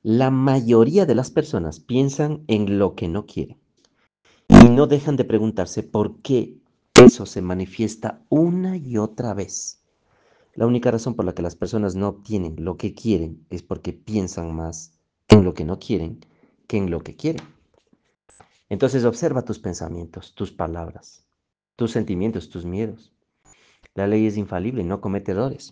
La mayoría de las personas piensan en lo que no quieren y no dejan de preguntarse por qué eso se manifiesta una y otra vez. La única razón por la que las personas no obtienen lo que quieren es porque piensan más en lo que no quieren que en lo que quieren. Entonces observa tus pensamientos, tus palabras, tus sentimientos, tus miedos. La ley es infalible, no comete errores.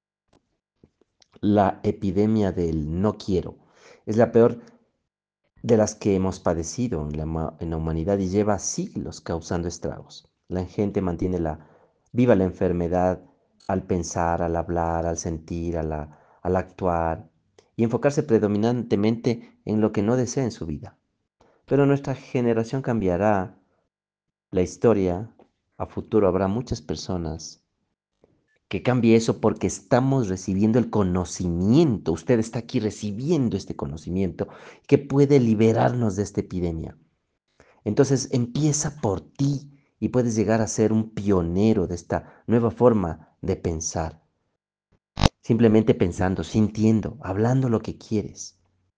La epidemia del no quiero es la peor de las que hemos padecido en la humanidad y lleva siglos causando estragos. La gente mantiene viva la enfermedad al pensar, al hablar, al sentir, al actuar y enfocarse predominantemente en lo que no desea en su vida. Pero nuestra generación cambiará la historia. A futuro habrá muchas personas que cambie eso porque estamos recibiendo el conocimiento. Usted está aquí recibiendo este conocimiento que puede liberarnos de esta epidemia. Entonces empieza por ti y puedes llegar a ser un pionero de esta nueva forma de pensar. Simplemente pensando, sintiendo, hablando lo que quieres.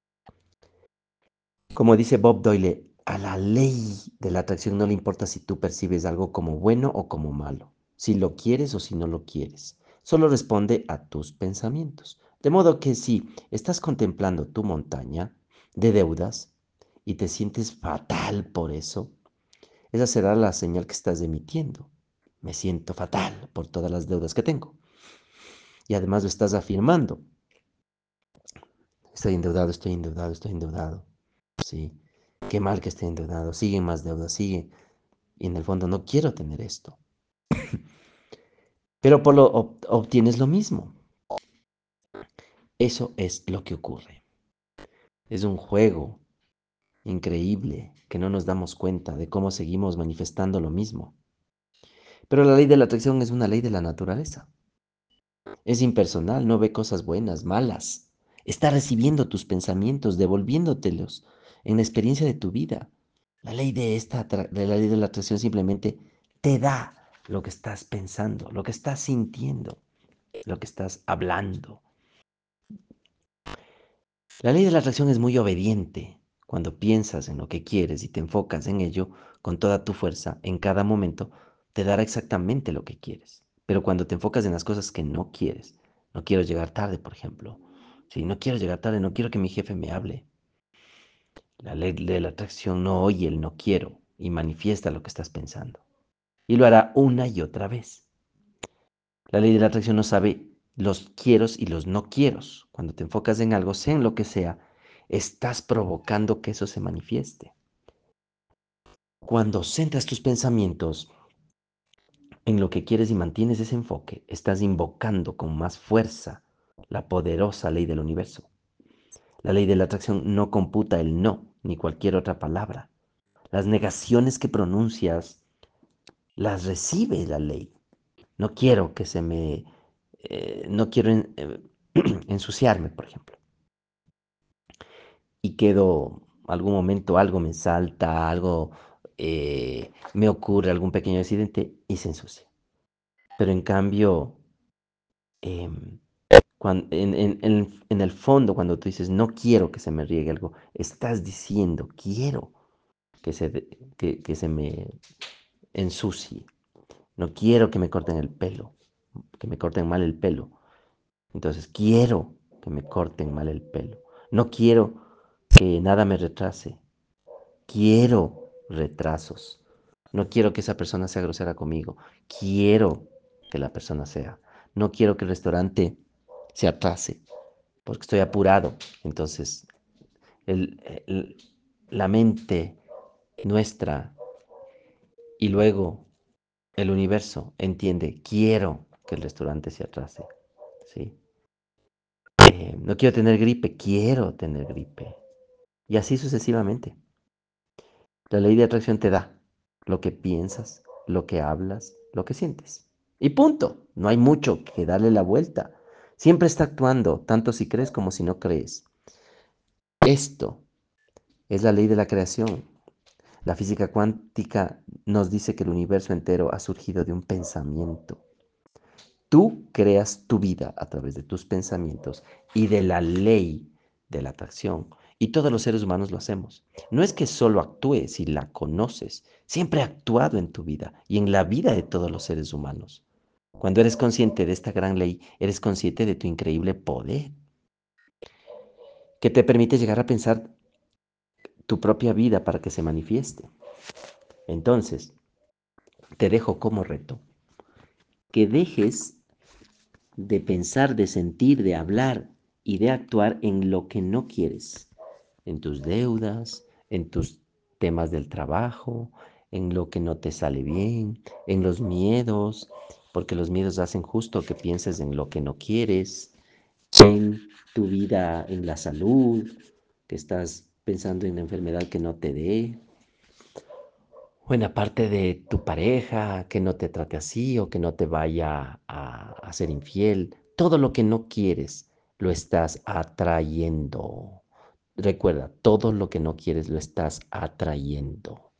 Como dice Bob Doyle, a la ley de la atracción no le importa si tú percibes algo como bueno o como malo, si lo quieres o si no lo quieres. Solo responde a tus pensamientos. De modo que si estás contemplando tu montaña de deudas y te sientes fatal por eso, esa será la señal que estás emitiendo. Me siento fatal por todas las deudas que tengo. Y además lo estás afirmando. Estoy endeudado, estoy endeudado, estoy endeudado. Sí. Qué mal que esté endeudado. Siguen más deudas, sigue. Y en el fondo no quiero tener esto. Pero obtienes lo mismo. Eso es lo que ocurre. Es un juego increíble que no nos damos cuenta de cómo seguimos manifestando lo mismo. Pero la ley de la atracción es una ley de la naturaleza. Es impersonal, no ve cosas buenas, malas. Está recibiendo tus pensamientos, devolviéndotelos en la experiencia de tu vida. De la ley de la atracción simplemente te da lo que estás pensando, lo que estás sintiendo, lo que estás hablando. La ley de la atracción es muy obediente. Cuando piensas en lo que quieres y te enfocas en ello con toda tu fuerza, en cada momento, te dará exactamente lo que quieres. Pero cuando te enfocas en las cosas que no quieres, no quiero llegar tarde, por ejemplo. Si no quiero llegar tarde, no quiero que mi jefe me hable. La ley de la atracción no oye el no quiero y manifiesta lo que estás pensando. Y lo hará una y otra vez. La ley de la atracción no sabe los quieros y los no quieros. Cuando te enfocas en algo, sea en lo que sea, estás provocando que eso se manifieste. Cuando centras tus pensamientos en lo que quieres y mantienes ese enfoque, estás invocando con más fuerza la poderosa ley del universo. La ley de la atracción no computa el no ni cualquier otra palabra. Las negaciones que pronuncias las recibe la ley. No quiero que se me... no quiero ensuciarme, por ejemplo. Y quedo, algún momento algo me salta, algo me ocurre, algún pequeño accidente y se ensucia. Pero en cambio, em, en el fondo, cuando tú dices, no quiero que se me riegue algo, estás diciendo, quiero que se me ensucie. No quiero que me corten el pelo, que me corten mal el pelo. Entonces, quiero que me corten mal el pelo. No quiero que nada me retrase. Quiero retrasos. No quiero que esa persona sea grosera conmigo. Quiero que la persona sea. No quiero que el restaurante se atrase porque estoy apurado. Entonces, el- el- la mente nuestra y luego el universo entiende, quiero que el restaurante se atrase. ¿Sí? No quiero tener gripe, quiero tener gripe. Y así sucesivamente. La ley de atracción te da lo que piensas, lo que hablas, lo que sientes. Y punto. No hay mucho que darle la vuelta. Siempre está actuando, tanto si crees como si no crees. Esto es la ley de la creación. La física cuántica nos dice que el universo entero ha surgido de un pensamiento. Tú creas tu vida a través de tus pensamientos y de la ley de la atracción. Y todos los seres humanos lo hacemos. No es que solo actúes si la conoces, siempre ha actuado en tu vida y en la vida de todos los seres humanos. Cuando eres consciente de esta gran ley, eres consciente de tu increíble poder, que te permite llegar a pensar tu propia vida para que se manifieste. Entonces, te dejo como reto que dejes de pensar, de sentir, de hablar y de actuar en lo que no quieres, en tus deudas, en tus temas del trabajo, en lo que no te sale bien, en los miedos, porque los miedos hacen justo que pienses en lo que no quieres, en tu vida, en la salud, que estás pensando en la enfermedad que no te dé, o en la parte de tu pareja, que no te trate así o que no te vaya a ser infiel. Todo lo que no quieres lo estás atrayendo. Recuerda, todo lo que no quieres lo estás atrayendo.